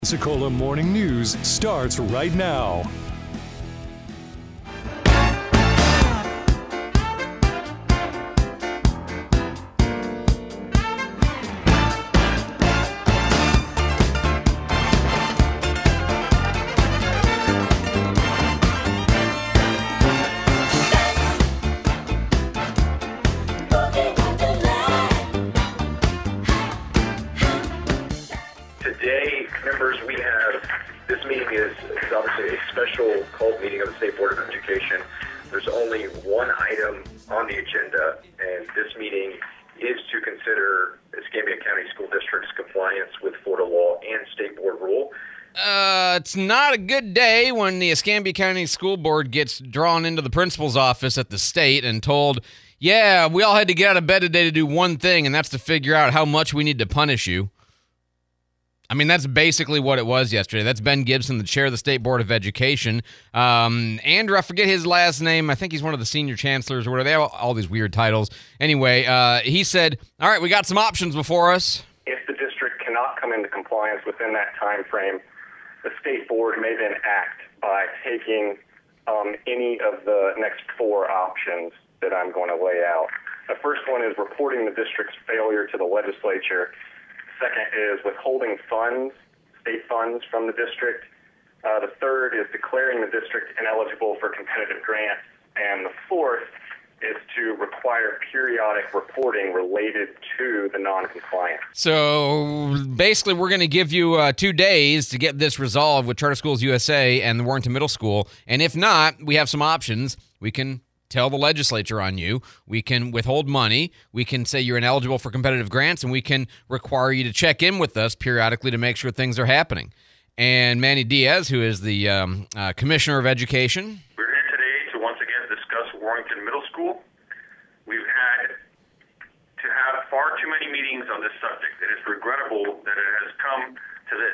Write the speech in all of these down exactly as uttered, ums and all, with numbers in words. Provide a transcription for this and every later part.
Pensacola Morning News starts right now. Today, members, we have, this meeting is, is obviously a special called meeting of the State Board of Education. There's only one item on the agenda, and this meeting is to consider Escambia County School District's compliance with Florida law and State Board rule. Uh, it's not a good day when the Escambia County School Board gets drawn into the principal's office at the state and told, yeah, we all had to get out of bed today to do one thing, and that's to figure out how much we need to punish you. I mean, that's basically what it was yesterday. That's Ben Gibson, the chair of the State Board of Education. Um, Andrew, I forget his last name. I think he's one of the senior chancellors or whatever. They have all these weird titles. Anyway, uh, he said, all right, we got some options before us. If the district cannot come into compliance within that time frame, the State Board may then act by taking um, any of the next four options that I'm going to lay out. The first one is reporting the district's failure to the legislature. Second is withholding funds, state funds from the district. Uh, the third is declaring the district ineligible for competitive grants. And the fourth is to require periodic reporting related to the non-compliance. So basically, we're going to give you uh, two days to get this resolved with Charter Schools U S A and the Warrington Middle School. And if not, we have some options. We can tell the legislature on you. We can withhold money. We can say you're ineligible for competitive grants, and we can require you to check in with us periodically to make sure things are happening. And Manny Diaz, who is the um, uh, Commissioner of Education. We're here today to once again discuss Warrington Middle School. We've had to have far too many meetings on this subject. It is regrettable that it has come to this.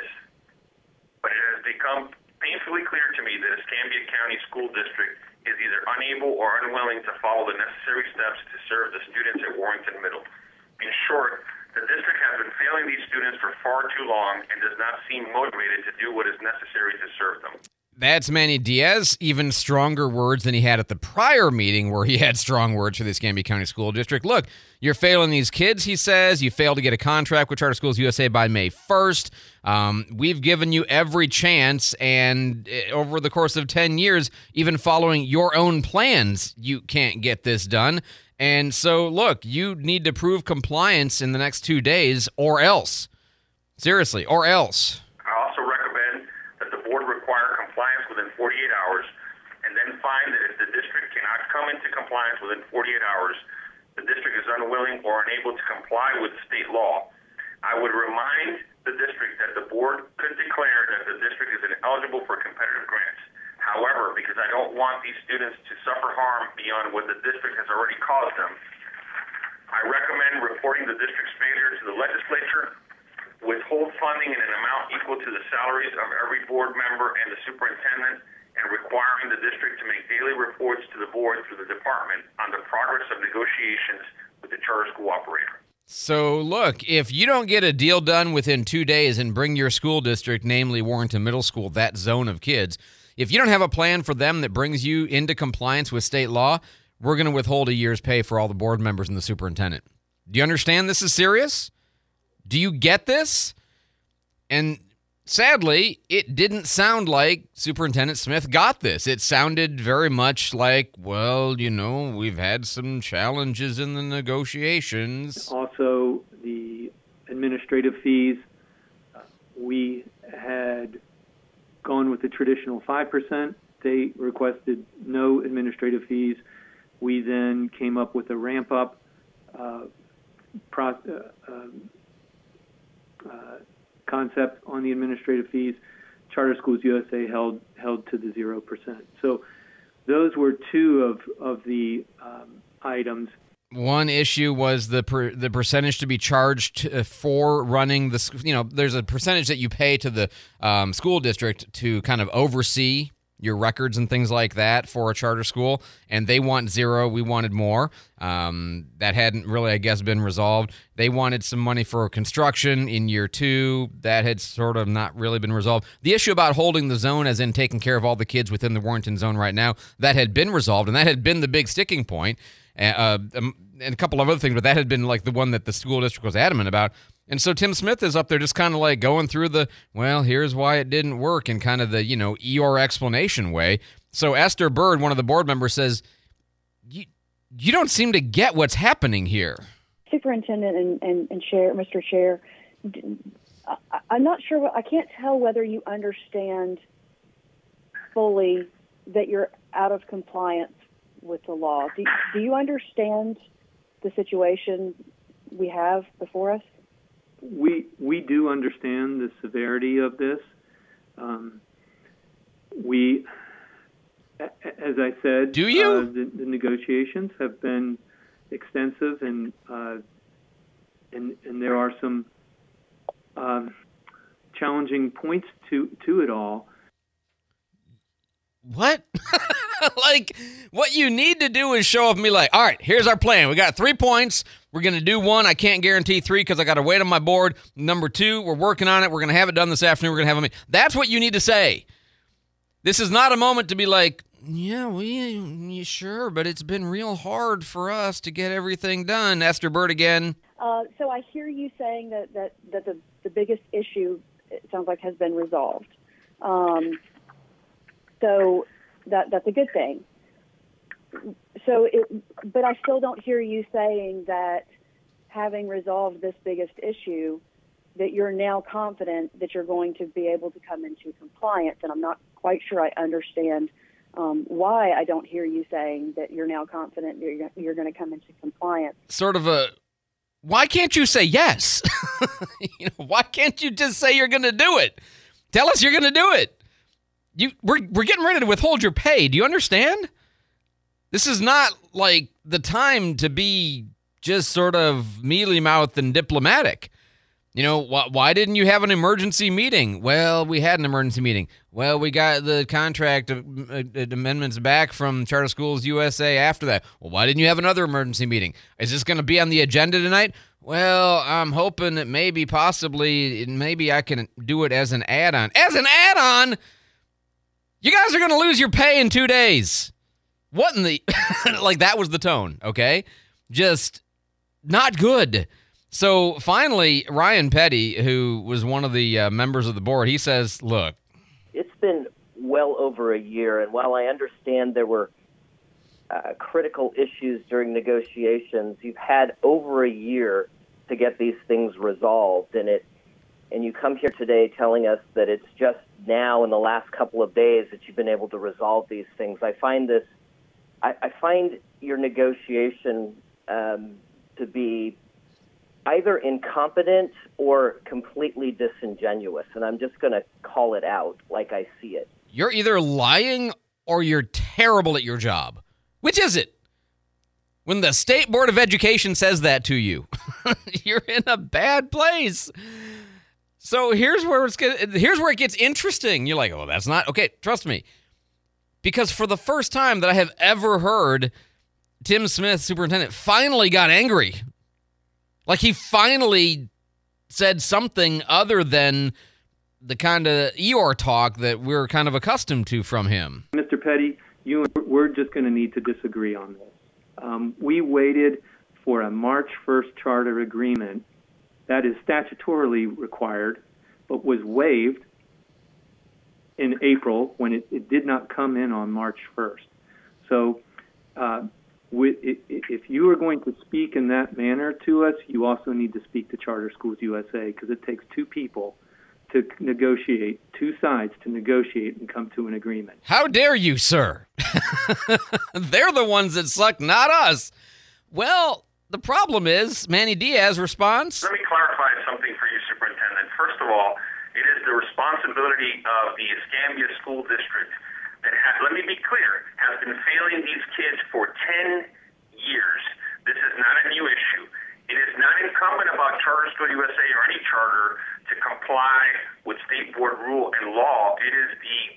But it has become painfully clear to me that Escambia County School District is either unable or unwilling to follow the necessary steps to serve the students at Warrington Middle. In short, the district has been failing these students for far too long and does not seem motivated to do what is necessary to serve them. That's Manny Diaz, even stronger words than he had at the prior meeting where he had strong words for the Escambia County School District. Look, you're failing these kids, he says. You failed to get a contract with Charter Schools U S A by May first. Um, we've given you every chance, and over the course of ten years, even following your own plans, you can't get this done. And so, look, you need to prove compliance in the next two days or else. Seriously, or else. I also recommend that the board require compliance within forty-eight hours and then find that if the district cannot come into compliance within forty-eight hours, the district is unwilling or unable to comply with state law. I would remind the district that the board could declare that the district is ineligible for competitive grants. However, because I don't want these students to suffer harm beyond what the district has already caused them, I recommend reporting the district's failure to the legislature, withhold funding in an amount equal to the salaries of every board member and the superintendent, and requiring the district to make daily reports to the board through the department on the progress of negotiations with the charter school operator. So, look, if you don't get a deal done within two days and bring your school district, namely Warrington Middle School, that zone of kids, if you don't have a plan for them that brings you into compliance with state law, we're going to withhold a year's pay for all the board members and the superintendent. Do you understand this is serious? Do you get this? And sadly, it didn't sound like Superintendent Smith got this. It sounded very much like, well, you know, we've had some challenges in the negotiations. Also, the administrative fees, uh, we had gone with the traditional five percent. They requested no administrative fees. We then came up with a ramp-up uh, pro- uh, um, uh, concept on the administrative fees. Charter Schools U S A held held to the zero percent. So those were two of, of the um, items. One issue was the per, the percentage to be charged for running the, you know, there's a percentage that you pay to the um, school district to kind of oversee your records and things like that for a charter school, and they want zero. We wanted more. Um, that hadn't really, I guess, been resolved. They wanted some money for construction in year two. That had sort of not really been resolved. The issue about holding the zone, as in taking care of all the kids within the Warrenton zone right now, that had been resolved, and that had been the big sticking point. Uh, um, and a couple of other things, but that had been like the one that the school district was adamant about. And so Tim Smith is up there just kind of like going through the, well, here's why it didn't work in kind of the, you know, Eeyore explanation way. So Esther Bird, one of the board members, says, you, you don't seem to get what's happening here. Superintendent and, and, and Chair, Mister Chair, I, I'm not sure, I can't tell whether you understand fully that you're out of compliance with the law. Do, do you understand the situation we have before us? We we do understand the severity of this. Um, we, as I said, do you? Uh, the, the negotiations have been extensive, and uh, and and there are some um, challenging points to to it all. What? Like, what you need to do is show up and be like, all right, here's our plan. We got three points. We're going to do one. I can't guarantee three because I got to wait on my board. Number two, we're working on it. We're going to have it done this afternoon. We're going to have a meeting. That's what you need to say. This is not a moment to be like, yeah, we, yeah, sure, but it's been real hard for us to get everything done. Esther Bird again. Uh, so I hear you saying that, that, that the, the biggest issue, it sounds like, has been resolved. Um, so that that's a good thing. So, it, but I still don't hear you saying that having resolved this biggest issue, that you're now confident that you're going to be able to come into compliance. And I'm not quite sure I understand um, why I don't hear you saying that you're now confident that you're, you're going to come into compliance. Sort of a, why can't you say yes? You know, why can't you just say you're going to do it? Tell us you're going to do it. You, we're we're getting ready to withhold your pay. Do you understand? This is not like the time to be just sort of mealy-mouthed and diplomatic. You know, wh- why didn't you have an emergency meeting? Well, we had an emergency meeting. Well, we got the contract uh, uh, amendments back from Charter Schools U S A after that. Well, why didn't you have another emergency meeting? Is this going to be on the agenda tonight? Well, I'm hoping that maybe, possibly, maybe I can do it as an add-on. As an add-on? You guys are going to lose your pay in two days. What in the... like, that was the tone, okay? Just not good. So, finally, Ryan Petty, who was one of the uh, members of the board, he says, look. It's been well over a year, and while I understand there were uh, critical issues during negotiations, you've had over a year to get these things resolved, and it and you come here today telling us that it's just now in the last couple of days that you've been able to resolve these things. I find this, I, I find your negotiation um, to be either incompetent or completely disingenuous, and I'm just going to call it out like I see it. You're either lying or you're terrible at your job. Which is it? When the State Board of Education says that to you, you're in a bad place. So here's where it's get, here's where it gets interesting. You're like, oh, that's not okay. Trust me, because for the first time that I have ever heard, Tim Smith, superintendent, finally got angry. Like he finally said something other than the kind of Eeyore talk that we're kind of accustomed to from him. Mister Petty, you and we're just going to need to disagree on this. Um, we waited for a March first charter agreement that is statutorily required, but was waived in April when it, it did not come in on March first. So uh, we, if you are going to speak in that manner to us, you also need to speak to Charter Schools U S A, because it takes two people to negotiate, two sides to negotiate and come to an agreement. How dare you, sir? They're the ones that suck, not us. Well, the problem is, Manny Diaz responds. Let me clarify something for you, Superintendent. First of all, it is the responsibility of the Escambia School District that, has, let me be clear, has been failing these kids for ten years. This is not a new issue. It is not incumbent about Charter School U S A or any charter to comply with state board rule and law. It is the district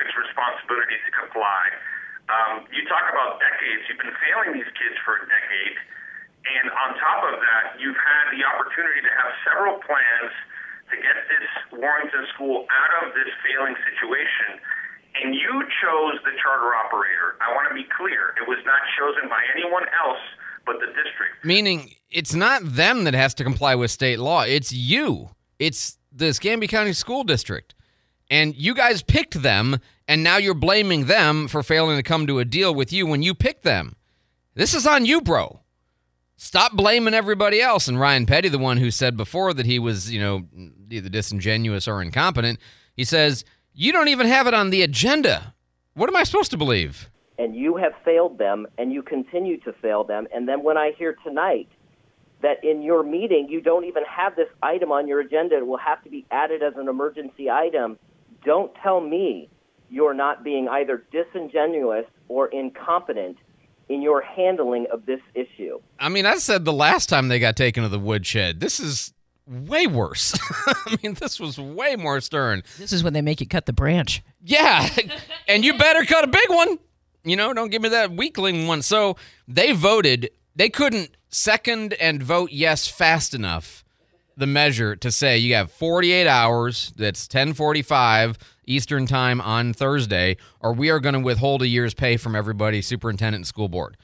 district's responsibility to comply. Um, you talk about decades. You've been failing these kids for a decade. And on top of that, you've had the opportunity to have several plans to get this Warrington school out of this failing situation. And you chose the charter operator. I want to be clear. It was not chosen by anyone else but the district. Meaning it's not them that has to comply with state law. It's you. It's the Escambia County School District. And you guys picked them, and now you're blaming them for failing to come to a deal with you when you picked them. This is on you, bro. Stop blaming everybody else. And Ryan Petty, the one who said before that he was, you know, either disingenuous or incompetent, he says, you don't even have it on the agenda. What am I supposed to believe? And you have failed them, and you continue to fail them. And then when I hear tonight that in your meeting you don't even have this item on your agenda, it will have to be added as an emergency item, don't tell me you're not being either disingenuous or incompetent in your handling of this issue. I mean, I said the last time they got taken to the woodshed. This is way worse. I mean, this was way more stern. This is when they make you cut the branch. Yeah, and you better cut a big one. You know, don't give me that weakling one. So they voted. They couldn't second and vote yes fast enough the measure to say you have forty-eight hours, that's ten forty-five Eastern time on Thursday, or we are going to withhold a year's pay from everybody, superintendent and school board.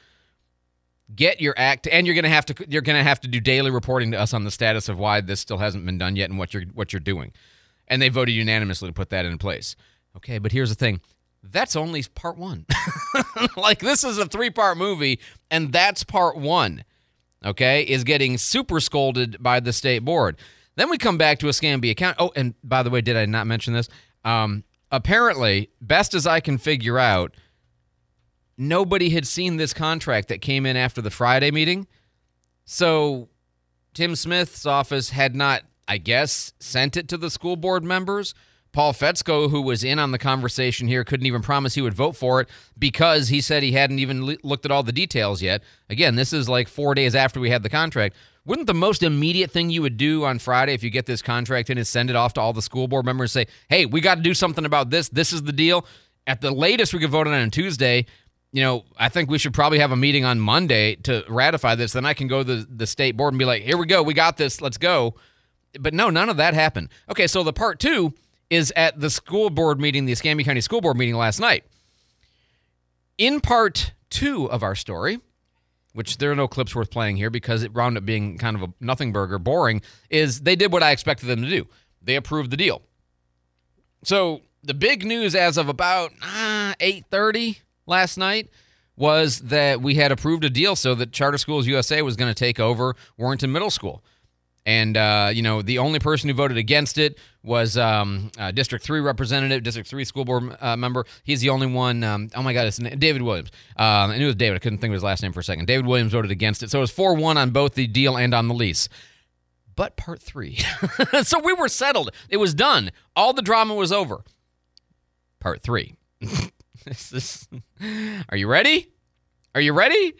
Get your act, and you're going to have to you're going to have to do daily reporting to us on the status of why this still hasn't been done yet and what you're what you're doing. And they voted unanimously to put that in place. Okay, but here's the thing. That's only part one. Like, this is a three-part movie, and that's part one. Okay, is getting super scolded by the state board. Then we come back to Escambia County. Oh, and by the way, did I not mention this? Um, apparently, best as I can figure out, nobody had seen this contract that came in after the Friday meeting. So Tim Smith's office had not, I guess, sent it to the school board members. Paul Fetzko, who was in on the conversation here, couldn't even promise he would vote for it because he said he hadn't even le- looked at all the details yet. Again, this is like four days after we had the contract. Wouldn't the most immediate thing you would do on Friday if you get this contract in is send it off to all the school board members and say, hey, we got to do something about this. This is the deal. At the latest, we could vote on it on Tuesday. You know, I think we should probably have a meeting on Monday to ratify this. Then I can go to the, the state board and be like, here we go. We got this. Let's go. But no, none of that happened. Okay, so the part two is at the school board meeting, the Escambia County School Board meeting last night. In part two of our story, which there are no clips worth playing here because it wound up being kind of a nothing burger, boring, is they did what I expected them to do. They approved the deal. So the big news as of about uh, eight thirty last night was that we had approved a deal so that Charter Schools U S A was going to take over Warrington Middle School. And, uh, you know, the only person who voted against it was um, uh, District three representative, District three school board uh, member. He's the only one. Um, oh, my God, it's David Williams. Um, I knew it was David. I couldn't think of his last name for a second. David Williams voted against it. So it was four one on both the deal and on the lease. But part three. So we were settled. It was done. All the drama was over. Part three. This is, are you ready? Are you ready?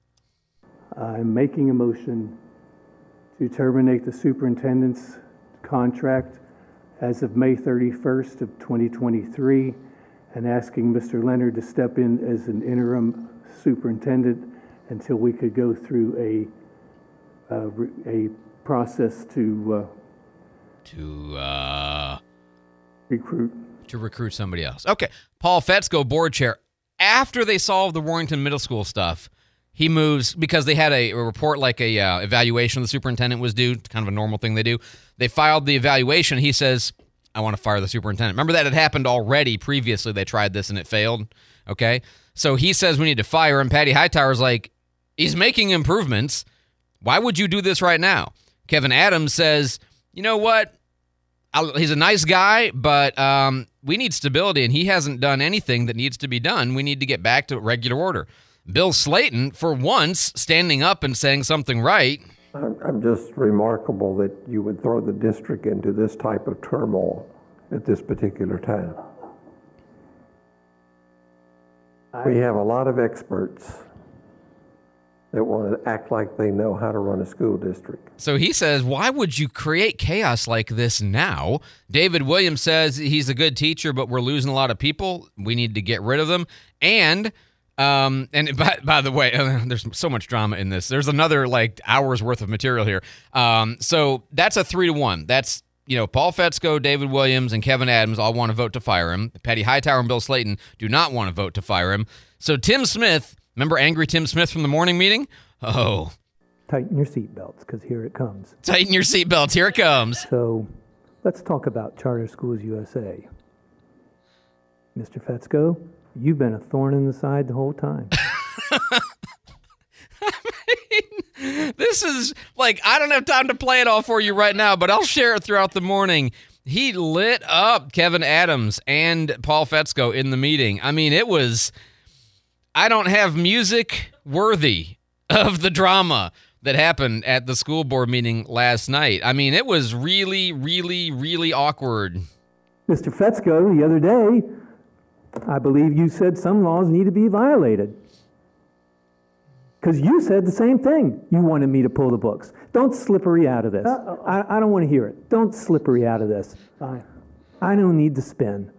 I'm making a motion to terminate the superintendent's contract as of May thirty-first of twenty twenty-three and asking Mister Leonard to step in as an interim superintendent until we could go through a uh, a process to uh, To uh, recruit. to recruit somebody else. Okay. Paul Fetzko, board chair. After they solved the Warrington Middle School stuff, he moves, because they had a, a report like a uh, evaluation of the superintendent was due, kind of a normal thing they do. They filed the evaluation. He says, I want to fire the superintendent. Remember that had happened already previously. They tried this and it failed. Okay. So he says we need to fire him. Patty Hightower's like, he's making improvements. Why would you do this right now? Kevin Adams says, you know what? I'll, he's a nice guy, but um, we need stability, and he hasn't done anything that needs to be done. We need to get back to regular order. Bill Slayton, for once, standing up and saying something right. I'm, I'm just remarkable that you would throw the district into this type of turmoil at this particular time. We have a lot of experts that want to act like they know how to run a school district. So he says, why would you create chaos like this now? David Williams says he's a good teacher, but we're losing a lot of people. We need to get rid of them. And um, and by, by the way, uh, there's so much drama in this. There's another like hours worth of material here. Um, so that's a three to one. That's, you know, Paul Fetzko, David Williams, and Kevin Adams all want to vote to fire him. Patty Hightower and Bill Slayton do not want to vote to fire him. So Tim Smith, remember angry Tim Smith from the morning meeting? Oh. Tighten your seatbelts, because here it comes. Tighten your seatbelts. Here it comes. So let's talk about Charter Schools U S A. Mister Fetzko, you've been a thorn in the side the whole time. I mean, this is like, I don't have time to play it all for you right now, but I'll share it throughout the morning. He lit up Kevin Adams and Paul Fetzko in the meeting. I mean, it was, I don't have music worthy of the drama that happened at the school board meeting last night. I mean, it was really, really, really awkward. Mister Fetzko, the other day, I believe you said some laws need to be violated. Because you said the same thing. You wanted me to pull the books. Don't slippery out of this. Uh, I, I don't want to hear it. Don't slippery out of this. Fine. I don't need to spin.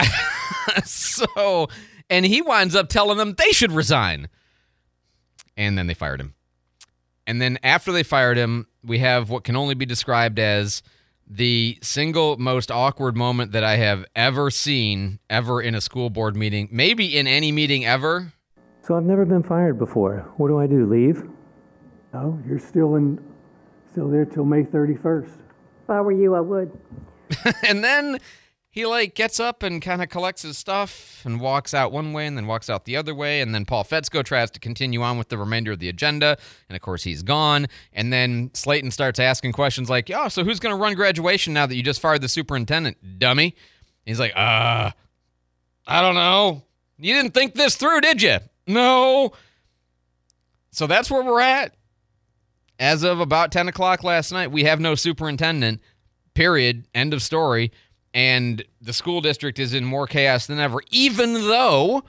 So, and he winds up telling them they should resign. And then they fired him. And then after they fired him, we have what can only be described as the single most awkward moment that I have ever seen ever in a school board meeting, maybe in any meeting ever. So I've never been fired before. What do I do, leave? No, you're still in, still there till May thirty-first. If I were you, I would. And then he like gets up and kind of collects his stuff and walks out one way and then walks out the other way. And then Paul Fetzko tries to continue on with the remainder of the agenda. And of course he's gone. And then Slayton starts asking questions like, oh, so who's going to run graduation now that you just fired the superintendent, dummy? He's like, uh, I don't know. You didn't think this through, did you? No. So that's where we're at. As of about ten o'clock last night, we have no superintendent, period, end of story. And the school district is in more chaos than ever, even though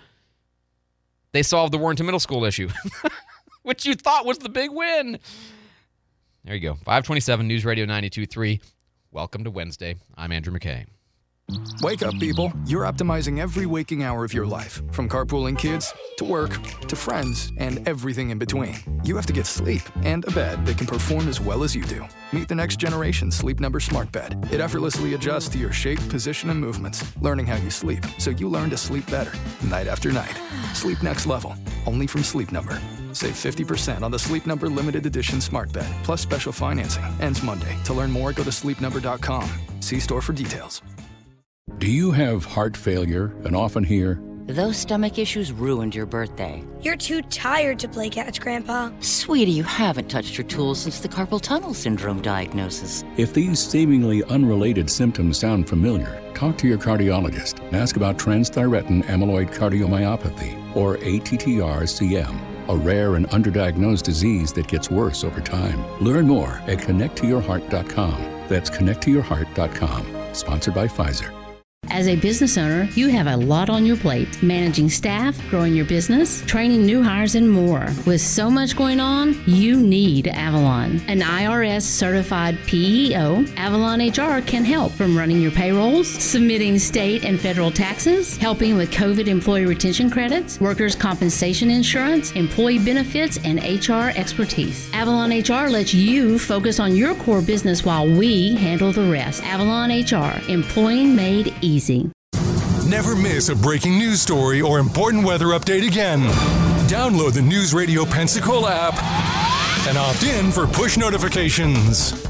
they solved the Warrenton Middle School issue, which you thought was the big win. There you go. five twenty-seven News Radio ninety-two point three. Welcome to Wednesday. I'm Andrew McKay. Wake up, people. You're optimizing every waking hour of your life, from carpooling kids to work to friends and everything in between. You have to get sleep and a bed that can perform as well as you do. Meet the next generation Sleep Number Smart Bed. It effortlessly adjusts to your shape, position, and movements, learning how you sleep so you learn to sleep better night after night. Sleep next level, only from Sleep Number. Save fifty percent on the Sleep Number Limited Edition Smart Bed, plus special financing. Ends Monday. To learn more, go to sleep number dot com. See store for details. Do you have heart failure and often hear, those stomach issues ruined your birthday? You're too tired to play catch, Grandpa. Sweetie, you haven't touched your tools since the carpal tunnel syndrome diagnosis. If these seemingly unrelated symptoms sound familiar, talk to your cardiologist and ask about transthyretin amyloid cardiomyopathy, or A T T R C M, a rare and underdiagnosed disease that gets worse over time. Learn more at connect to your heart dot com. That's connect to your heart dot com. Sponsored by Pfizer. As a business owner, you have a lot on your plate. Managing staff, growing your business, training new hires, and more. With so much going on, you need Avalon. An I R S-certified P E O, Avalon H R can help from running your payrolls, submitting state and federal taxes, helping with COVID employee retention credits, workers' compensation insurance, employee benefits, and H R expertise. Avalon H R lets you focus on your core business while we handle the rest. Avalon H R, employing made easy. Easy. Never miss a breaking news story or important weather update again. Download the News Radio Pensacola app and opt in for push notifications.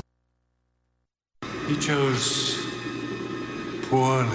He chose poorly.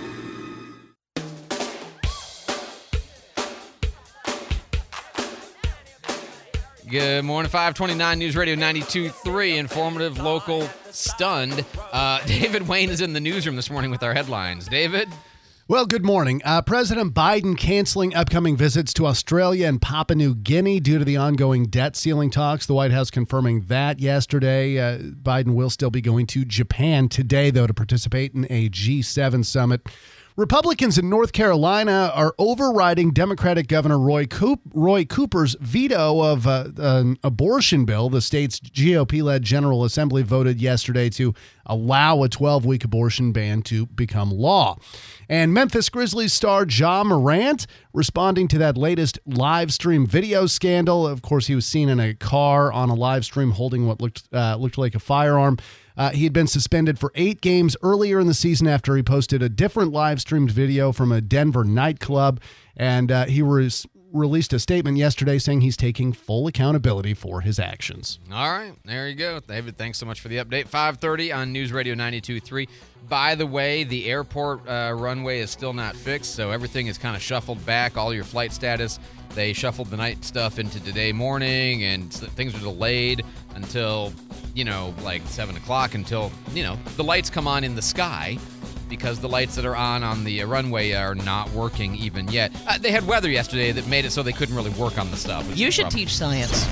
Good morning, five twenty-nine News Radio ninety-two point three, informative, local, stunned. Uh, David Wayne is in the newsroom this morning with our headlines. David? Well, good morning. Uh, President Biden canceling upcoming visits to Australia and Papua New Guinea due to the ongoing debt ceiling talks. The White House confirming that yesterday. Uh, Biden will still be going to Japan today, though, to participate in a G seven summit. Republicans in North Carolina are overriding Democratic Governor Roy, Coop- Roy Cooper's veto of uh, an abortion bill. The state's G O P-led General Assembly voted yesterday to allow a twelve-week abortion ban to become law. And Memphis Grizzlies star Ja Morant responding to that latest live stream video scandal. Of course, he was seen in a car on a live stream holding what looked uh, looked like a firearm. Uh, he had been suspended for eight games earlier in the season after he posted a different live streamed video from a Denver nightclub. And uh, he was released a statement yesterday saying he's taking full accountability for his actions. All right, there you go. David, thanks so much for the update. five thirty on News Radio ninety-two point three. By the way, the airport uh, runway is still not fixed, so everything is kind of shuffled back, all your flight status. They shuffled the night stuff into today morning, and things are delayed until, you know, like seven o'clock, until, you know, the lights come on in the sky, because the lights that are on on the runway are not working even yet. Uh, they had weather yesterday that made it so they couldn't really work on the stuff. You should teach science.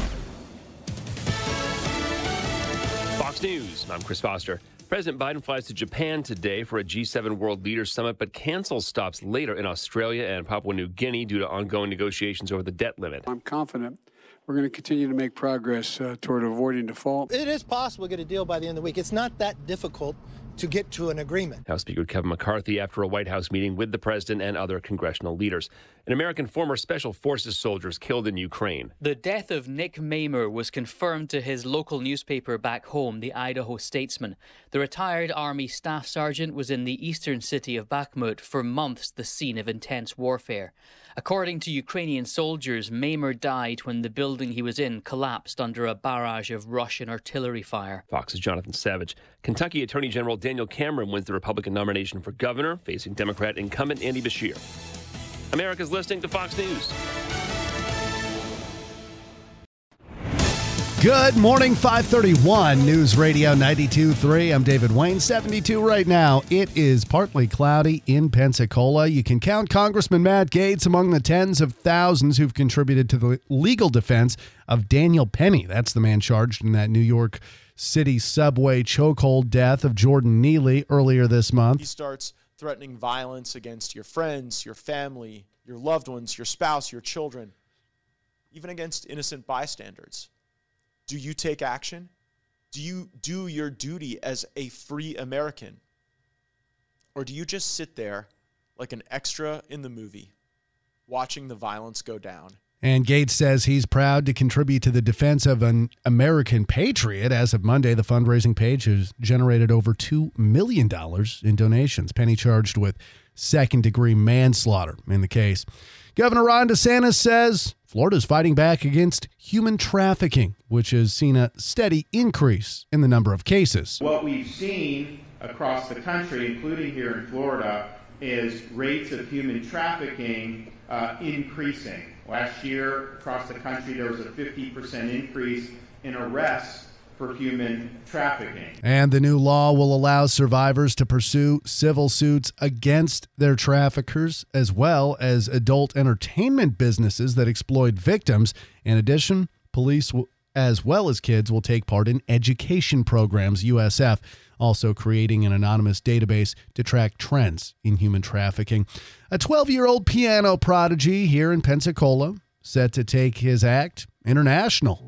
Fox News, I'm Chris Foster. President Biden flies to Japan today for a G seven World Leaders Summit, but cancels stops later in Australia and Papua New Guinea due to ongoing negotiations over the debt limit. I'm confident we're going to continue to make progress uh, toward avoiding default. It is possible to get a deal by the end of the week. It's not that difficult to get to an agreement. House Speaker Kevin McCarthy after a White House meeting with the president and other congressional leaders. An American former Special Forces soldier is killed in Ukraine. The death of Nick Mamer was confirmed to his local newspaper back home, the Idaho Statesman. The retired Army Staff Sergeant was in the eastern city of Bakhmut for months, the scene of intense warfare. According to Ukrainian soldiers, Mamer died when the building he was in collapsed under a barrage of Russian artillery fire. Fox's Jonathan Savage. Kentucky Attorney General Daniel Cameron wins the Republican nomination for governor, facing Democrat incumbent Andy Beshear. America's listening to Fox News. Good morning, five thirty-one, News Radio ninety-two point three. I'm David Wayne, seventy-two right now. It is partly cloudy in Pensacola. You can count Congressman Matt Gaetz among the tens of thousands who've contributed to the legal defense of Daniel Penny. That's the man charged in that New York City subway chokehold death of Jordan Neely earlier this month. He starts threatening violence against your friends, your family, your loved ones, your spouse, your children, even against innocent bystanders. Do you take action? Do you do your duty as a free American? Or do you just sit there like an extra in the movie, watching the violence go down? And Gaetz says he's proud to contribute to the defense of an American patriot. As of Monday, the fundraising page has generated over two million dollars in donations. Penny charged with second-degree manslaughter in the case. Governor Ron DeSantis says Florida's fighting back against human trafficking, which has seen a steady increase in the number of cases. What we've seen across the country, including here in Florida, is rates of human trafficking uh, increasing. Last year, across the country, there was a fifty percent increase in arrests for human trafficking. And the new law will allow survivors to pursue civil suits against their traffickers, as well as adult entertainment businesses that exploit victims. In addition, police, will, as well as kids, will take part in education programs. U S F also creating an anonymous database to track trends in human trafficking. A twelve-year-old piano prodigy here in Pensacola set to take his act international.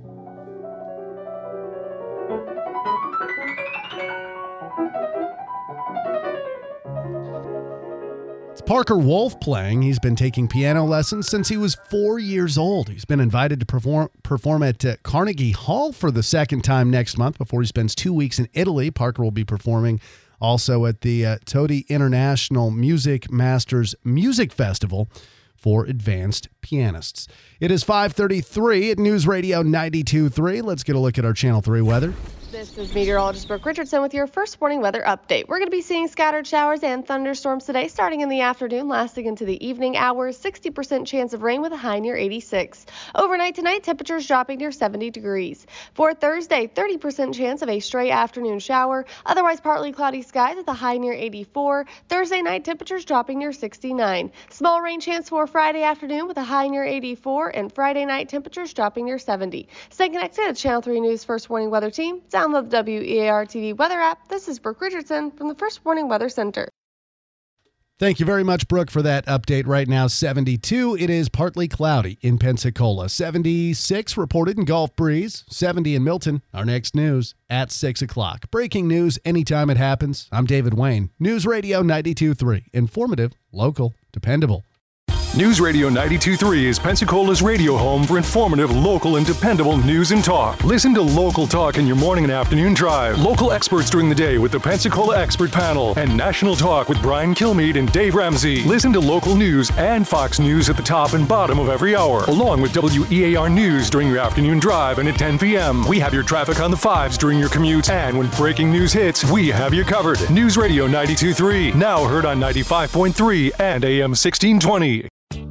Parker Wolf playing. He's been taking piano lessons since he was four years old. He's been invited to perform perform at uh, Carnegie Hall for the second time next month before he spends two weeks in Italy. Parker will be performing also at the uh, Todi International Music Masters Music Festival for advanced pianists. It is five thirty-three at News Radio ninety-two point three. Let's get a look at our Channel three weather. This is meteorologist Brooke Richardson with your first morning weather update. We're going to be seeing scattered showers and thunderstorms today, starting in the afternoon, lasting into the evening hours. sixty percent chance of rain with a high near eighty-six. Overnight tonight, temperatures dropping near seventy degrees. For Thursday, thirty percent chance of a stray afternoon shower. Otherwise, partly cloudy skies with a high near eighty-four. Thursday night, temperatures dropping near sixty-nine. Small rain chance for Friday afternoon with a high near eighty-four. And Friday night, temperatures dropping near seventy. Stay connected to the Channel three News First Warning Weather Team. Download the W E A R T V weather app. This is Brooke Richardson from the First Warning Weather Center. Thank you very much, Brooke, for that update. Right now, seventy-two. It is partly cloudy in Pensacola. seventy-six reported in Gulf Breeze. seventy in Milton. Our next news at six o'clock. Breaking news anytime it happens. I'm David Wayne. News Radio ninety-two point three. Informative, local, dependable. News Radio ninety-two point three is Pensacola's radio home for informative, local, and dependable news and talk. Listen to Local Talk in your morning and afternoon drive. Local experts during the day with the Pensacola Expert Panel. And National Talk with Brian Kilmeade and Dave Ramsey. Listen to local news and Fox News at the top and bottom of every hour. Along with W E A R News during your afternoon drive and at ten p.m. We have your traffic on the fives during your commute. And when breaking news hits, we have you covered. News Radio ninety-two point three. Now heard on ninety-five point three and A M sixteen twenty.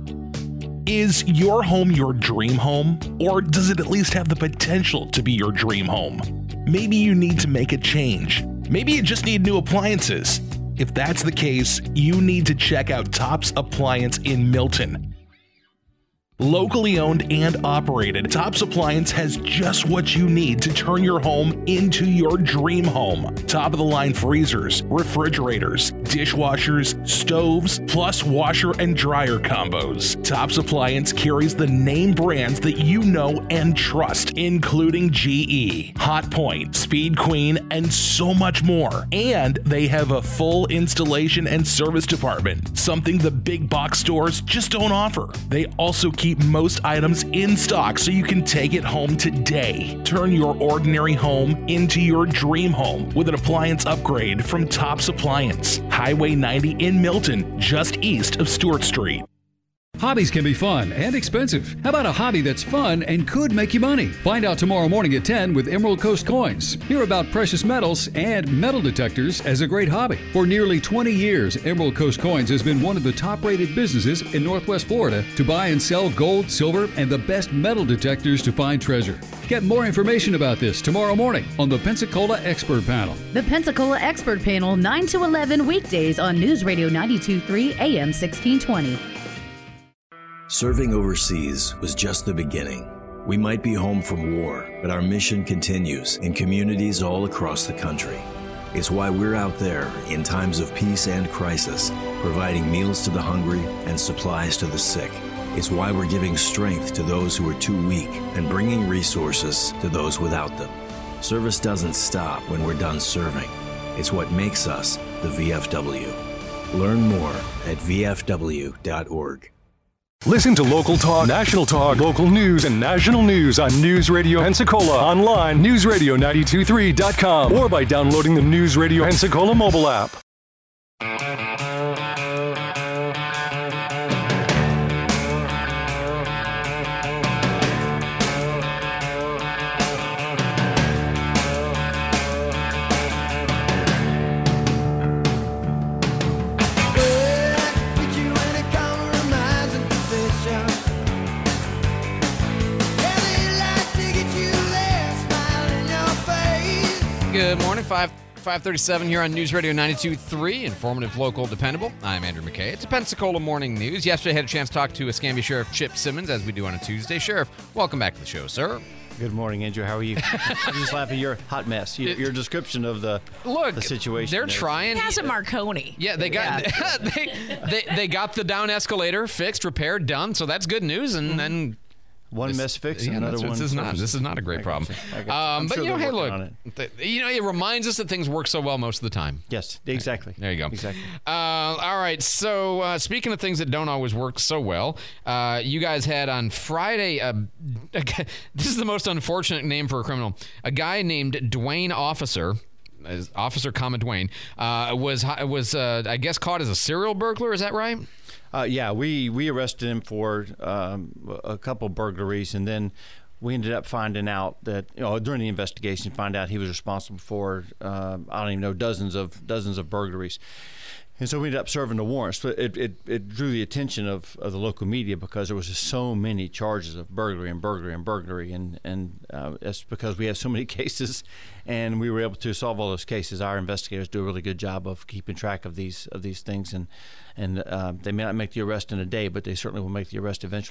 Is your home your dream home? Or does it at least have the potential to be your dream home? Maybe you need to make a change. Maybe you just need new appliances. If that's the case, you need to check out Tops Appliance in Milton. Locally owned and operated, Tops Appliance has just what you need to turn your home into your dream home. Top-of-the-line freezers, refrigerators, dishwashers, stoves, plus washer and dryer combos. Tops Appliance carries the name brands that you know and trust, including G E, Hotpoint, Speed Queen, and so much more. And they have a full installation and service department, something the big box stores just don't offer. They also keep Keep most items in stock so you can take it home today. Turn your ordinary home into your dream home with an appliance upgrade from Tops Appliance. Highway ninety in Milton, just east of Stewart Street. Hobbies can be fun and expensive. How about a hobby that's fun and could make you money? Find out tomorrow morning at ten with Emerald Coast Coins. Hear about precious metals and metal detectors as a great hobby. For nearly twenty years, Emerald Coast Coins has been one of the top-rated businesses in Northwest Florida to buy and sell gold, silver, and the best metal detectors to find treasure. Get more information about this tomorrow morning on the Pensacola Expert Panel. The Pensacola Expert Panel, nine to eleven weekdays on News Radio ninety-two point three A M sixteen twenty. Serving overseas was just the beginning. We might be home from war, but our mission continues in communities all across the country. It's why we're out there in times of peace and crisis, providing meals to the hungry and supplies to the sick. It's why we're giving strength to those who are too weak and bringing resources to those without them. Service doesn't stop when we're done serving. It's what makes us the V F W. Learn more at V F W dot org. Listen to Local Talk, National Talk, local news, and national news on News Radio Pensacola. Online, news radio nine two three dot com, or by downloading the News Radio Pensacola mobile app. Good morning, five five thirty-seven here on News Radio ninety-two point three, informative, local, dependable. I'm Andrew McKay. It's a Pensacola morning news. Yesterday, I had a chance to talk to Escambia Sheriff Chip Simmons, as we do on a Tuesday. Sheriff, welcome back to the show, sir. Good morning, Andrew. How are you? I'm just laughing. You're a hot mess. Your, your description of the Look, the situation. They're there. trying. He has a Marconi. Yeah, they got Yeah. they, they they got the down escalator fixed, repaired, done. So that's good news. And then one this, mess fixed, yeah, and another that's, one. This is not. surfaces. This is not a great I problem. gotcha. I gotcha. Um, I'm but sure you know, they're hey, working look. on it. th- You know, it reminds us that things work so well most of the time. Yes, exactly. There you go. Exactly. Uh, all right. So uh, speaking of things that don't always work so well, uh, you guys had on Friday. Uh, a guy- this is the most unfortunate name for a criminal. A guy named Dwayne Officer. As Officer comma Dwayne uh, was was uh, I guess caught as a serial burglar. Is that right? Uh, yeah, we we arrested him for um, a couple burglaries, and then we ended up finding out that, you know, during the investigation, find out he was responsible for uh, I don't even know dozens of dozens of burglaries. And so we ended up serving the warrants. But it, it, it drew the attention of, of the local media because there was just so many charges of burglary and burglary and burglary. And, and uh, that's because we have so many cases, and we were able to solve all those cases. Our investigators do a really good job of keeping track of these of these things. And, and uh, they may not make the arrest in a day, but they certainly will make the arrest eventually.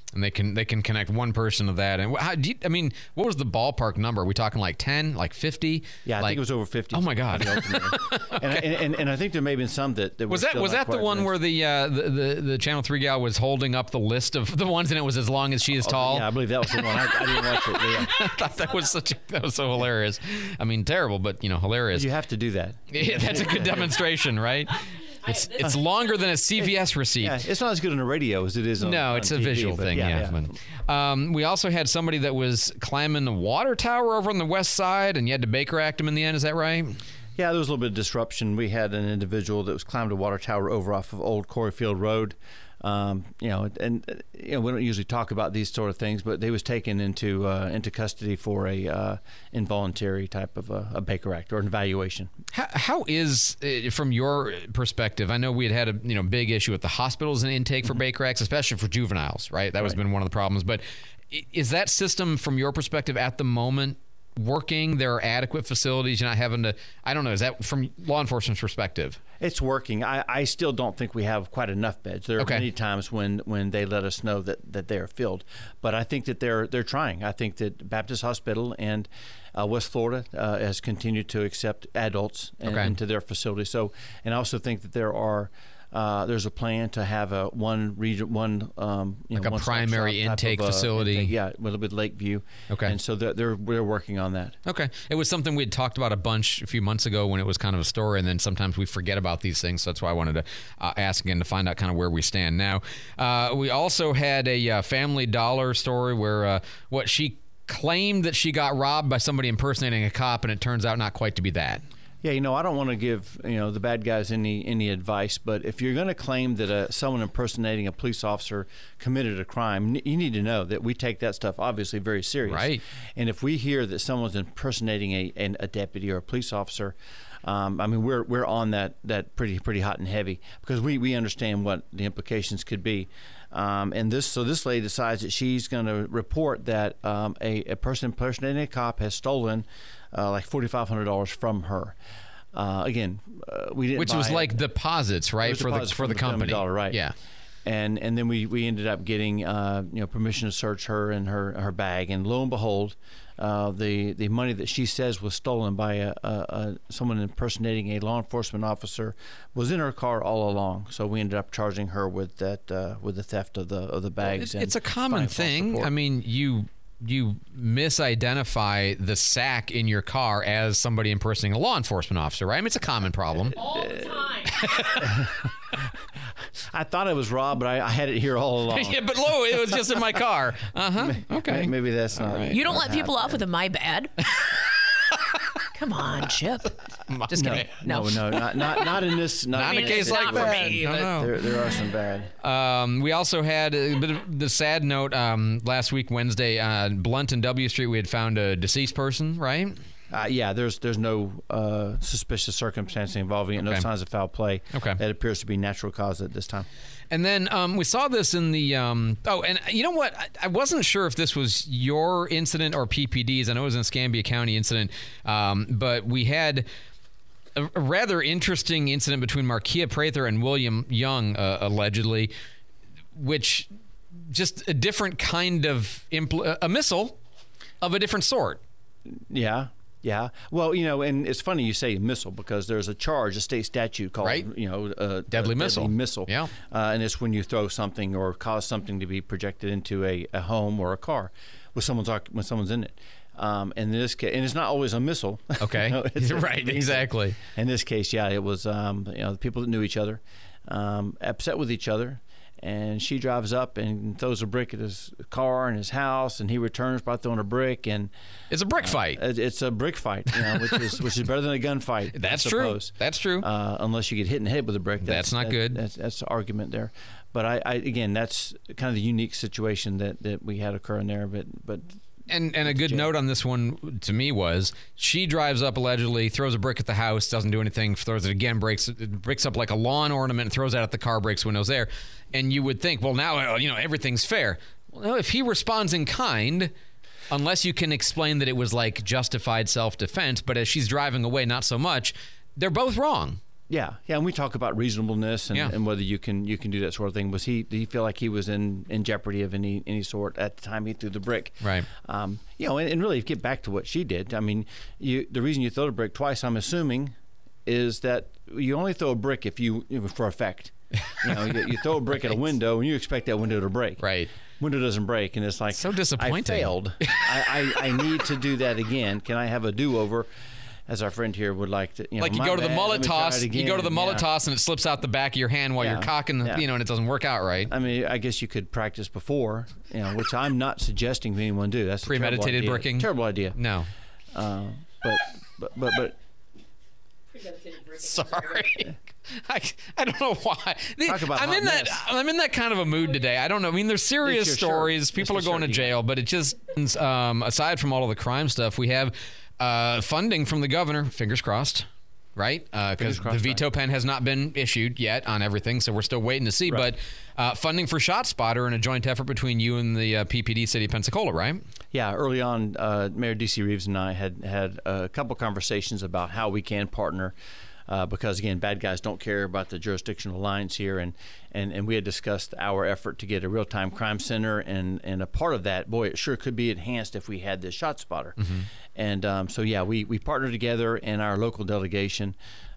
And they can they can connect one person to that. And how do you, I mean, what was the ballpark number? Are we talking like ten, like fifty? Yeah, I like, think it was over fifty. Oh my God! okay. and, and, and and I think there may have been some that, that was that was that the one where the, uh, the the the Channel Three gal was holding up the list of the ones, and it was as long as she is tall. Oh, yeah, I believe that was the one. I, I didn't watch it. Yeah. I thought that was such a, that was so hilarious. I mean, terrible, but you know, hilarious. You have to do that. Yeah, that's a good demonstration, right? It's it's longer than a C V S receipt. Yeah, it's not as good on the radio as it is on No, it's on a T V, visual thing, yeah. yeah. But, um, we also had somebody that was climbing the water tower over on the west side, and you had to Baker Act him in the end. Is that right? Yeah, there was a little bit of disruption. We had an individual that was climbing a water tower over off of Old Coreyfield Road. Um, you know, and uh, you know, we don't usually talk about these sort of things, but they was taken into uh, into custody for a uh, involuntary type of a, a Baker Act or an evaluation. How, how is, uh, from your perspective? I know we had had a you know big issue with the hospitals and intake for mm-hmm. Baker Acts, especially for juveniles, right? That right. has been one of the problems. But is that system, from your perspective, at the moment working? There are adequate facilities. You're not having to. I don't know. Is that from law enforcement's perspective? It's working. I, I still don't think we have quite enough beds. There are okay. many times when, when they let us know that, that they are filled, but I think that they're they're trying. I think that Baptist Hospital and uh, West Florida uh, has continued to accept adults in, okay. into their facility. So, and I also think that there are. Uh, there's a plan to have a one region, one um, you like know, a primary intake of, uh, facility. Intake, yeah, a little bit Lakeview. Okay, and so they're, they're we're working on that. Okay, it was something we had talked about a bunch a few months ago when it was kind of a story, and then sometimes we forget about these things. So that's why I wanted to uh, ask again to find out kind of where we stand now. Uh, we also had a uh, Family Dollar story where uh, what she claimed that she got robbed by somebody impersonating a cop, and it turns out not quite to be that. Yeah, you know, I don't want to give, you know, the bad guys any any advice, but if you're going to claim that a, someone impersonating a police officer committed a crime, you need to know that we take that stuff obviously very serious. Right. And if we hear that someone's impersonating a, a deputy or a police officer, um, I mean, we're we're on that that pretty pretty hot and heavy because we, we understand what the implications could be. Um, and this so this lady decides that she's going to report that um, a, a person impersonating a cop has stolen Uh, like forty-five hundred dollars from her. Uh, again, uh, we didn't. Which buy was it. like deposits, right, was for deposits the for the, the company, dollar, right? Yeah. And and then we, we ended up getting uh, you know permission to search her and her her bag, and lo and behold, uh, the the money that she says was stolen by a, a, a someone impersonating a law enforcement officer was in her car all along. So we ended up charging her with that uh, with the theft of the of the bags. Well, it, and it's a common thing. I mean, you. you misidentify the sack in your car as somebody impersonating a law enforcement officer, right? I mean, it's a common problem. All the time. I thought it was Rob, but I, I had it here all along. Yeah, but Lo, it was just in my car. Uh-huh. Okay. Maybe that's not right. You don't let people off with a my bad. Come on, Chip. Just no, kidding. No, no, no, not, not not in this. Not, not in a case like for me. me. No. There, there are some bad. Um, we also had a bit of the sad note um, last week, Wednesday, uh, Blunt and W Street. We had found a deceased person, right? Uh, yeah, there's there's no uh, suspicious circumstance involving it, no Okay. signs of foul play. Okay. That appears to be natural cause at this time. And then um, we saw this in the um, oh, and you know what? I, I wasn't sure if this was your incident or P P D's. I know it was an Escambia County incident, um, but we had a, a rather interesting incident between Markia Prather and William Young, uh, allegedly, which just a different kind of impl- a missile of a different sort. Yeah. Yeah. Well, you know, and it's funny you say missile because there's a charge, a state statute called, right. you know, uh, deadly uh, missile. Deadly missile. Yeah. Uh, and it's when you throw something or cause something to be projected into a, a home or a car with someone's when someone's in it. Um, in this case, and it's not always a missile. Okay. You know, it's right. a, Exactly. In this case, yeah, it was um, you know the people that knew each other, um, upset with each other. And she drives up and throws a brick at his car and his house, and he returns by throwing a brick. And it's a brick fight. Uh, it's a brick fight, you know, which is which is better than a gunfight. That's I true. That's true. Uh, unless you get hit in the head with a brick, that's, that's not that, good. That's, that's the argument there. But I, I again, that's kind of the unique situation that, that we had occurring there. But but. And and a good note on this one to me was she drives up allegedly, throws a brick at the house, doesn't do anything, throws it again, breaks it breaks up like a lawn ornament, and throws it at the car, breaks windows there. And you would think, well, now you know everything's fair. Well, if he responds in kind, unless you can explain that it was like justified self-defense, but as she's driving away, not so much. They're both wrong. Yeah, yeah, and we talk about reasonableness and, Yeah. and whether you can you can do that sort of thing. Was he? Did he feel like he was in, in jeopardy of any any sort at the time he threw the brick? Right. Um, you know, and, and really get back to what she did. I mean, you the reason you throw the brick twice, I'm assuming, is that you only throw a brick if you, you know, for effect. You know, you, you throw a brick at a window and you expect that window to break. Right. Window doesn't break, and it's like So disappointing. I failed. I, I I need to do that again. Can I have a do over? As our friend here would like to, you know, Like you my go to the bad, mullet let me try toss, it you go to the again. mullet Yeah. toss, and it slips out the back of your hand while Yeah. you're cocking, Yeah. you know, and it doesn't work out right. I mean, I guess you could practice before, you know, which I'm not suggesting anyone do. That's a terrible Premeditated idea. bricking? Terrible idea. No. Uh, but, but, but, but. Sorry. I, I don't know why. Talk about I'm hot in that mess. I'm in that kind of a mood today. I don't know. I mean, there's serious It's your stories. shirt. People are It's your going to shirt. jail, but it just um, aside from all of the crime stuff, we have uh, funding from the governor. Fingers crossed. Right? Because Fingers the crossed, veto right. pen has not been issued yet on everything, so we're still waiting to see. Right. But uh, funding for ShotSpotter in a joint effort between you and the uh, P P D City of Pensacola, right? Yeah, early on, uh, Mayor D C Reeves and I had had a couple conversations about how we can partner. Uh, because again, bad guys don't care about the jurisdictional lines here, and, and, and we had discussed our effort to get a real-time crime center, and, and a part of that, boy, it sure could be enhanced if we had this ShotSpotter. Mm-hmm. And um, so yeah, we we partnered together, and our local delegation,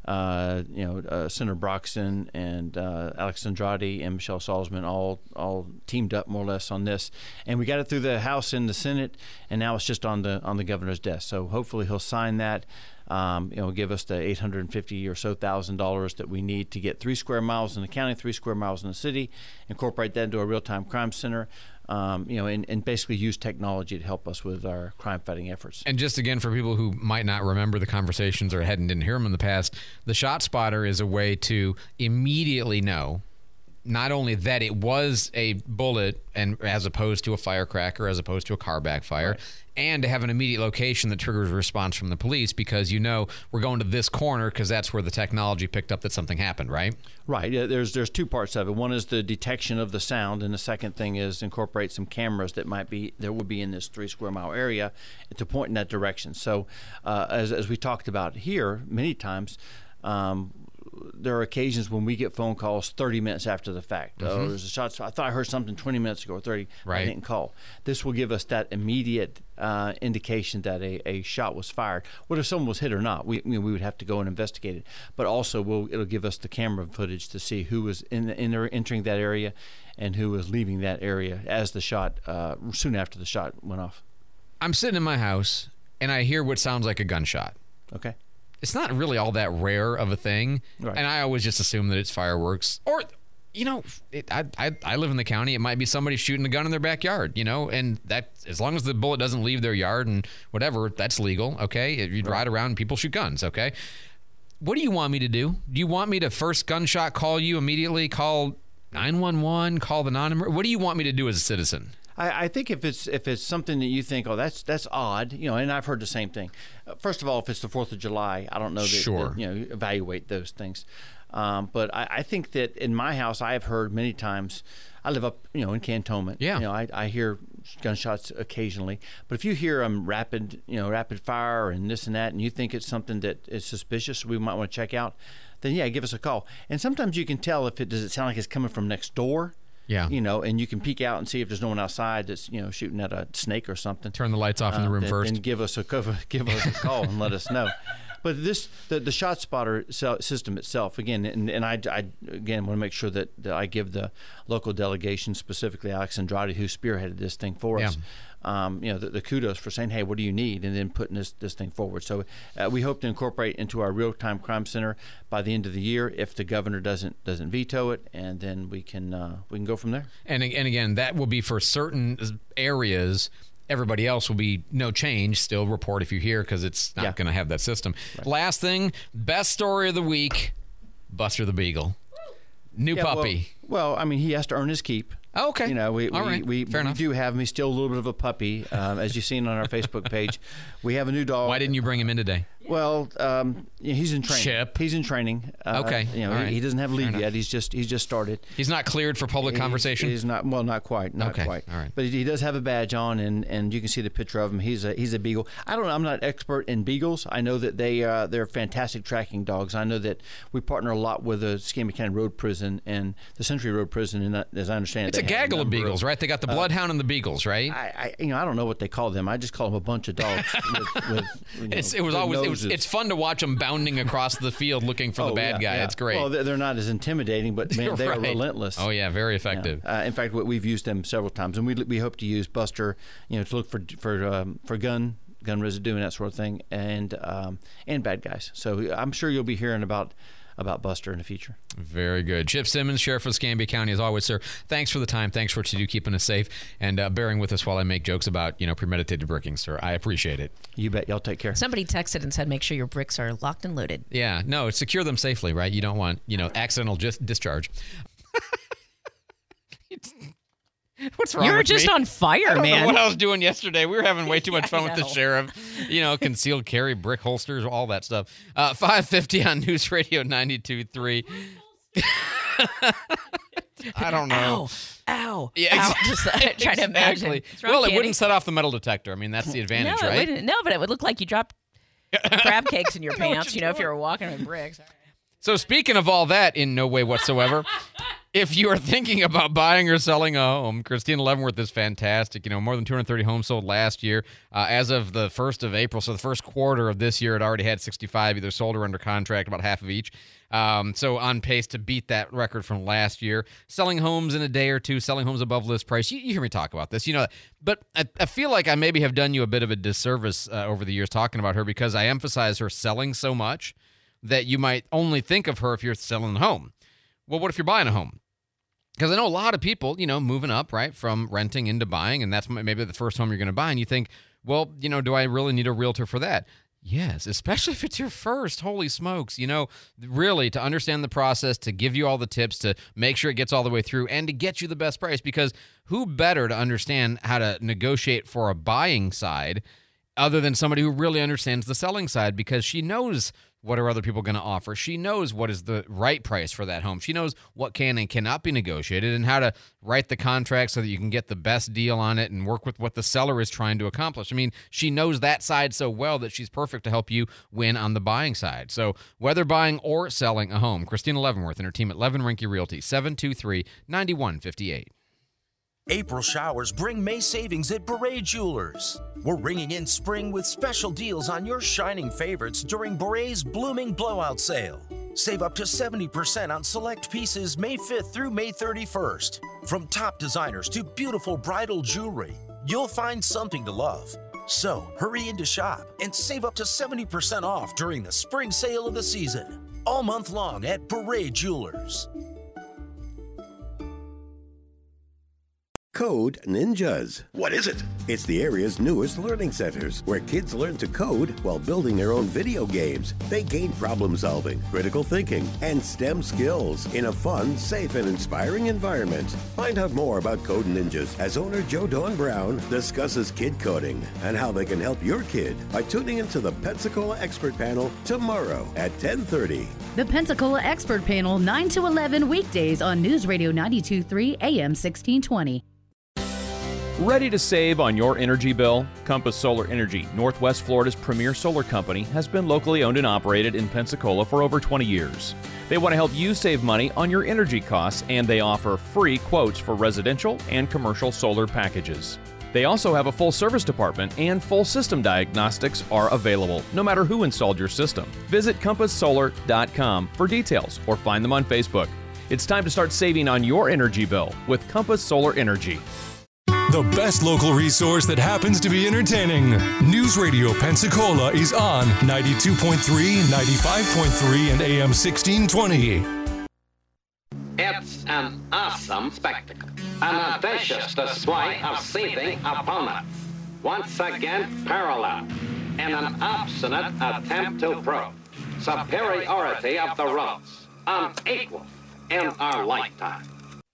uh, you know, uh, Senator Broxton and uh, Alex Andrade and Michelle Salzman all all teamed up more or less on this, and we got it through the House and the Senate, and now it's just on the on the governor's desk. So hopefully he'll sign that. Um, you know, give us the eight hundred fifty or so thousand dollars that we need to get three square miles in the county, three square miles in the city, incorporate that into a real-time crime center, um, you know, and, and basically use technology to help us with our crime-fighting efforts. And just again, for people who might not remember the conversations or hadn't didn't hear them in the past, the ShotSpotter is a way to immediately know not only that it was a bullet, and as opposed to a firecracker, as opposed to a car backfire, right. and to have an immediate location that triggers a response from the police, because you know we're going to this corner because that's where the technology picked up that something happened, right? Right. Yeah, there's there's two parts of it. One is the detection of the sound, and the second thing is incorporate some cameras that might be there would be in this three square mile area to point in that direction. So uh, as as we talked about here many times. Um, there are occasions when we get phone calls thirty minutes after the fact. Mm-hmm. Oh, there's a shot. I thought I heard something twenty minutes ago or thirty. Right. I didn't call. This will give us that immediate uh, indication that a, a shot was fired. Whether someone was hit or not, we you know, we would have to go and investigate it. But also, we'll, it'll give us the camera footage to see who was in, in there entering that area and who was leaving that area as the shot, uh, soon after the shot went off. I'm sitting in my house and I hear what sounds like a gunshot. Okay. It's not really all that rare of a thing, right. and I always just assume that it's fireworks. Or, you know, it, I, I I live in the county. It might be somebody shooting a gun in their backyard, you know, and that as long as the bullet doesn't leave their yard and whatever, that's legal, okay? If you ride around and people shoot guns, okay? What do you want me to do? Do you want me to first gunshot call you immediately, call nine one one, call the non? What do you want me to do as a citizen? I, I think if it's if it's something that you think, oh, that's that's odd, you know, and I've heard the same thing. Uh, first of all, if it's the Fourth of July, I don't know that, sure. that you know evaluate those things. Um, but I, I think that in my house, I have heard many times. I live up, you know, in Cantonment. Yeah. You know, I, I hear gunshots occasionally. But if you hear them um, rapid, you know, rapid fire and this and that, and you think it's something that is suspicious, we might want to check out, then yeah, give us a call. And sometimes you can tell if it does it sound like it's coming from next door. Yeah. You know, and you can peek out and see if there's no one outside that's, you know, shooting at a snake or something. Turn the lights off in the room uh, then, first. And give us a give us a call and let us know. But this the the ShotSpotter system itself again, and, and I, I again want to make sure that, that I give the local delegation, specifically Alex Andrade, who spearheaded this thing for us, yeah. um, you know, the, the kudos for saying, hey, what do you need, and then putting this this thing forward. So uh, we hope to incorporate into our real-time crime center by the end of the year, if the governor doesn't doesn't veto it, and then we can uh, we can go from there. And and again, that will be for certain areas. Everybody else will be no change. Still report if you hear, because it's not Yeah. going to have that system. Right. Last thing, best story of the week, Buster the Beagle. New Yeah, puppy. Well, Well, I mean, he has to earn his keep. Oh, okay. You know, we All we, right. we, Fair we enough. do have him. He's still a little bit of a puppy, um, as you've seen on our Facebook page. We have a new dog. Why didn't you bring him in today? Well, um, yeah, he's in training. Chip. He's in training. Uh, Okay. You know, All he, right. he doesn't have leave Fair yet. enough. He's just he's just started. He's not cleared for public He's- conversation? He's not. Well, not quite. Not Okay. quite. All right. But he, he does have a badge on, and, and you can see the picture of him. He's a he's a beagle. I don't know. I'm not expert in beagles. I know that they uh, they're fantastic tracking dogs. I know that we partner a lot with the Escambia County Road Prison and the Century Road Prison, and as I understand it, It's a they have gaggle of number beagles, right? They got the uh, bloodhound and the beagles, right? I, I you know I don't know what they call them. I just call them a bunch of dogs. with, with, you know, It's, it was big always it was, noses. it's fun to watch them bounding across the field looking for the Oh, bad yeah, guy. yeah. It's great. Well, they're they're not as intimidating, but man, they are Right. relentless. Oh yeah, very effective. Yeah. Uh, in fact, we- we've used them several times, and we we hope to use Buster, you know, to look for for um, for gun gun residue and that sort of thing, and um, and bad guys. So I'm sure you'll be hearing about about Buster in the future. Very good. Chip Simmons, Sheriff of Escambia County, as always, sir. Thanks for the time. Thanks for what you do, keeping us safe and uh, bearing with us while I make jokes about, you know, premeditated bricking, sir. I appreciate it. You bet. Y'all take care. Somebody texted and said, make sure your bricks are locked and loaded. Yeah, no, secure them safely, right? You don't want, you know, accidental just discharge. What's wrong You're with just me? on fire, I don't man. know what I was doing yesterday. We were having way too much Yeah, fun I with the know. sheriff. You know, concealed carry, brick holsters, all that stuff. Uh, five fifty on News Radio ninety-two point three. I don't know. Ow. Ow. Yeah, Ow. ex- Just uh, trying to imagine. exactly. What's wrong, Well, it Candy? wouldn't set off the metal detector. I mean, that's the advantage, no, it right? wouldn't. No, but it would look like you dropped crab cakes in your pants, you know, if you were walking with bricks. So speaking of all that, in no way whatsoever, if you are thinking about buying or selling a home, Christina Leavenworth is fantastic. You know, more than two hundred thirty homes sold last year. Uh, as of the first of April, so the first quarter of this year, it already had sixty-five either sold or under contract, about half of each. Um, so on pace to beat that record from last year. Selling homes in a day or two, selling homes above list price. You, you hear me talk about this, you know. But I, I feel like I maybe have done you a bit of a disservice uh, over the years talking about her because I emphasize her selling so much that you might only think of her if you're selling a home. Well, what if you're buying a home? Because I know a lot of people, you know, moving up, right, from renting into buying, and that's maybe the first home you're going to buy, and you think, well, you know, do I really need a realtor for that? Yes, especially if it's your first. Holy smokes. You know, really, to understand the process, to give you all the tips, to make sure it gets all the way through, and to get you the best price, because who better to understand how to negotiate for a buying side other than somebody who really understands the selling side, because she knows what are other people going to offer. She knows what is the right price for that home. She knows what can and cannot be negotiated and how to write the contract so that you can get the best deal on it and work with what the seller is trying to accomplish. I mean, she knows that side so well that she's perfect to help you win on the buying side. So whether buying or selling a home, Christina Leavenworth and her team at Levin Rinke Realty, seven two three, nine one five eight. April showers bring May savings at Beret Jewelers. We're ringing in spring with special deals on your shining favorites during Beret's blooming blowout sale. Save up to seventy percent on select pieces May fifth through May thirty-first. From top designers to beautiful bridal jewelry, you'll find something to love. So hurry in to shop and save up to seventy percent off during the spring sale of the season. All month long at Beret Jewelers. Code Ninjas. What is it? It's the area's newest learning centers where kids learn to code while building their own video games. They gain problem solving, critical thinking, and STEM skills in a fun, safe, and inspiring environment. Find out more about Code Ninjas as owner Joe Dawn Brown discusses kid coding and how they can help your kid by tuning into the Pensacola Expert Panel tomorrow at ten thirty. The Pensacola Expert Panel, nine to eleven weekdays on News Radio ninety-two point three A M sixteen twenty. Ready to save on your energy bill? Compass Solar Energy, Northwest Florida's premier solar company, has been locally owned and operated in Pensacola for over twenty years. They want to help you save money on your energy costs, and they offer free quotes for residential and commercial solar packages. They also have a full service department, and full system diagnostics are available, no matter who installed your system. Visit compass solar dot com for details or find them on Facebook. It's time to start saving on your energy bill with Compass Solar Energy. The best local resource that happens to be entertaining. News Radio Pensacola is on ninety-two point three, ninety-five point three, and A M sixteen twenty. It's an awesome spectacle. An audacious display of seething opponents. Once again parallel in an obstinate attempt to prove superiority of the roads, unequal in our lifetime.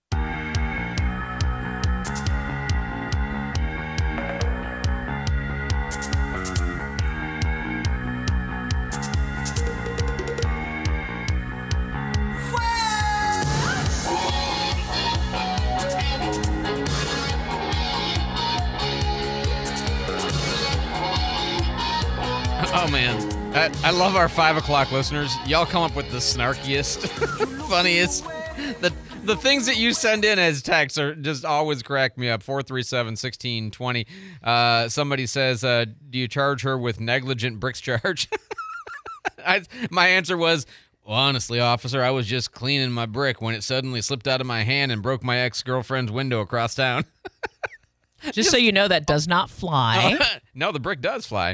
Oh, man. I, I love our five o'clock listeners. Y'all come up with the snarkiest, funniest. The the things that you send in as texts are just always crack me up. four three seven, one six two zero. Uh, somebody says, uh, do you charge her with negligent bricks charge? I, my answer was, well, honestly, officer, I was just cleaning my brick when it suddenly slipped out of my hand and broke my ex-girlfriend's window across town. Just, just so you know, that does not fly. No, the brick does fly.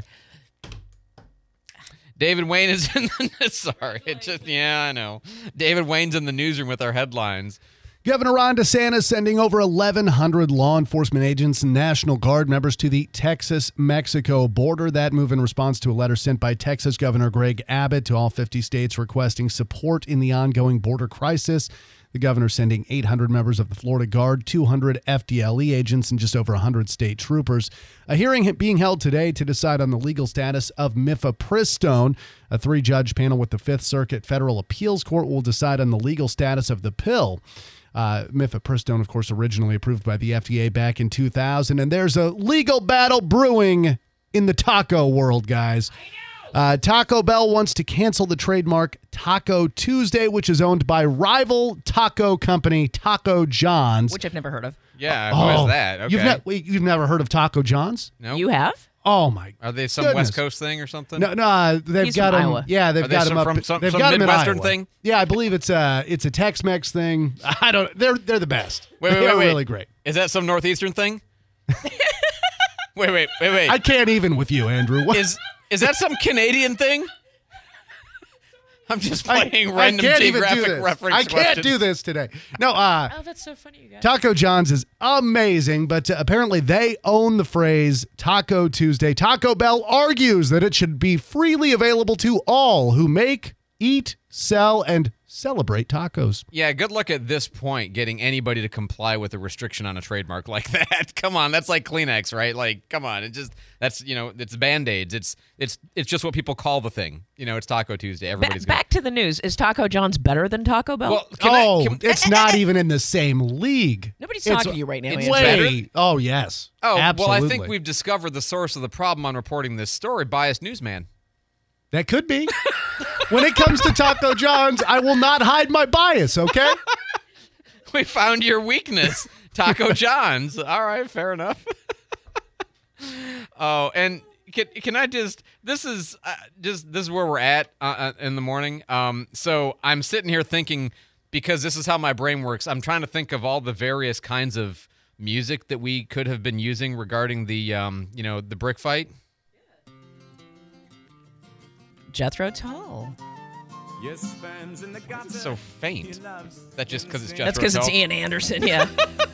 David Wayne is in the sorry, it just yeah, I know. David Wayne's in the newsroom with our headlines. Governor Ron DeSantis sending over eleven hundred law enforcement agents and National Guard members to the Texas-Mexico border. That move in response to a letter sent by Texas Governor Greg Abbott to all fifty states requesting support in the ongoing border crisis. The governor sending eight hundred members of the Florida Guard, two hundred F D L E agents, and just over one hundred state troopers. A hearing being held today to decide on the legal status of mifepristone. A three-judge panel with the Fifth Circuit Federal Appeals Court will decide on the legal status of the pill. Uh, mifepristone, of course, originally approved by the F D A back in two thousand. And there's a legal battle brewing in the taco world, guys. Uh, Taco Bell wants to cancel the trademark Taco Tuesday, which is owned by rival taco company Taco John's. Which I've never heard of. Yeah, oh, who is that? Okay. You've, ne- wait, you've never heard of Taco John's? No. You have? Oh, my Are they some goodness. West Coast thing or something? No, no, uh, they've He's got from them. Iowa. Yeah, they've Are they got some them up. from some- they've some got them in Midwestern Iowa. thing? Yeah, I believe it's a it's a Tex-Mex thing. I don't. They're they're the best. Wait, wait, they're wait, wait. really great. Is that some Northeastern thing? wait, wait, wait, wait. I can't even with you, Andrew. What? Is is that some Canadian thing? I'm just playing I, random I can't even do geographic this. reference I can't questions. do this today. No, uh, Oh, that's so funny, you guys. Taco John's is amazing, but uh, apparently they own the phrase Taco Tuesday. Taco Bell argues that it should be freely available to all who make, eat, sell, and celebrate tacos. Yeah, good luck at this point getting anybody to comply with a restriction on a trademark like that. Come on, that's like Kleenex, right? Like, come on, it just that's you know, it's Band-Aids. It's it's it's just what people call the thing. You know, it's Taco Tuesday. Everybody's Ba- back to the news. Is Taco John's better than Taco Bell? Well, can oh, I, can, it's not even in the same league. Nobody's It's- talking to you right now, it's Andrew. Way, better? oh, yes. Oh, absolutely. well, I think we've discovered the source of the problem on reporting this story. Biased newsman. That could be. When it comes to Taco John's, I will not hide my bias, okay? We found your weakness, Taco John's. All right, fair enough. Oh, and can can I just? This is uh, just this is where we're at uh, in the morning. Um, so I'm sitting here thinking, because this is how my brain works. I'm trying to think of all the various kinds of music that we could have been using regarding the um, you know, the brick fight. Jethro Tull. It's so faint. That just because it's Jethro That's because it's Tull? Ian Anderson, yeah.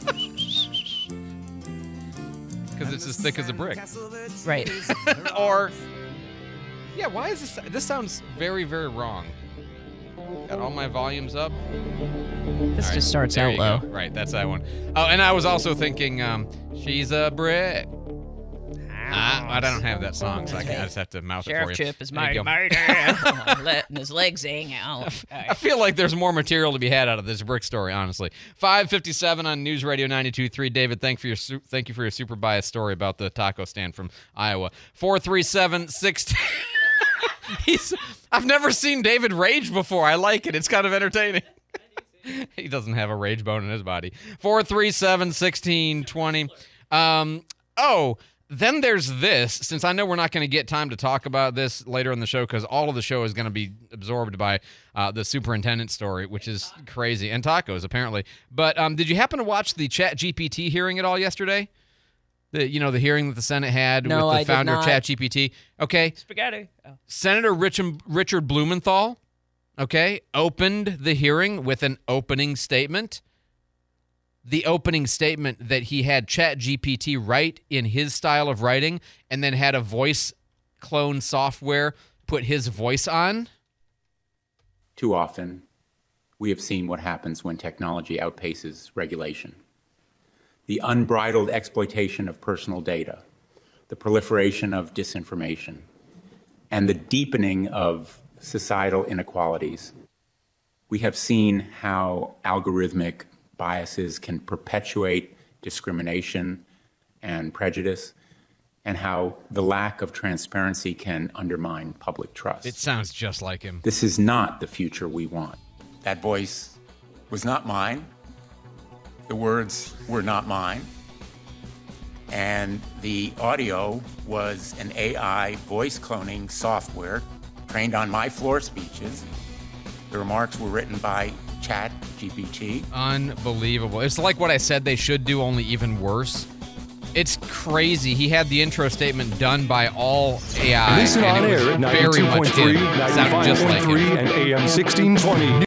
Because it's as thick as a brick. Right. Or, yeah, why is this? This sounds very, very wrong. Got all my volumes up. This All right, just starts there out you low. go. Right, that's that one. Oh, and I was also thinking, um, she's a brick. Ah, I don't have that song, so I, can, I just have to mouth Sheriff it for you. Chip is There you mighty, go. mighty. Letting his legs hang out. I feel like there's more material to be had out of this brick story, honestly. five fifty-seven on News Radio ninety-two point three. David, thank for your su- thank you for your super biased story about the taco stand from Iowa. four three seven, six He's I've never seen David rage before. I like it. It's kind of entertaining. He doesn't have a rage bone in his body. four three seven, one six two zero. Um, oh, then there's this. Since I know we're not going to get time to talk about this later in the show because all of the show is going to be absorbed by uh, the superintendent story, which is crazy, and tacos apparently. But um, did you happen to watch the Chat G P T hearing at all yesterday? The you know the hearing that the Senate had No, with the I did founder of not. Chat G P T. Okay, Spaghetti. Oh. Senator Rich- Richard Blumenthal, okay, opened the hearing with an opening statement. The opening statement that he had Chat G P T write in his style of writing and then had a voice clone software put his voice on. Too often, we have seen what happens when technology outpaces regulation. The unbridled exploitation of personal data, the proliferation of disinformation, and the deepening of societal inequalities. We have seen how algorithmic biases can perpetuate discrimination and prejudice and how the lack of transparency can undermine public trust. It sounds just like him. This is not the future we want. That voice was not mine. The words were not mine. And the audio was an A I voice cloning software trained on my floor speeches. The remarks were written by Chat G P T. Unbelievable. It's like what I said they should do, only even worse. It's crazy. He had the intro statement done by all A I. Listen on air at ninety-two point three, ninety-five point three, and A M sixteen twenty.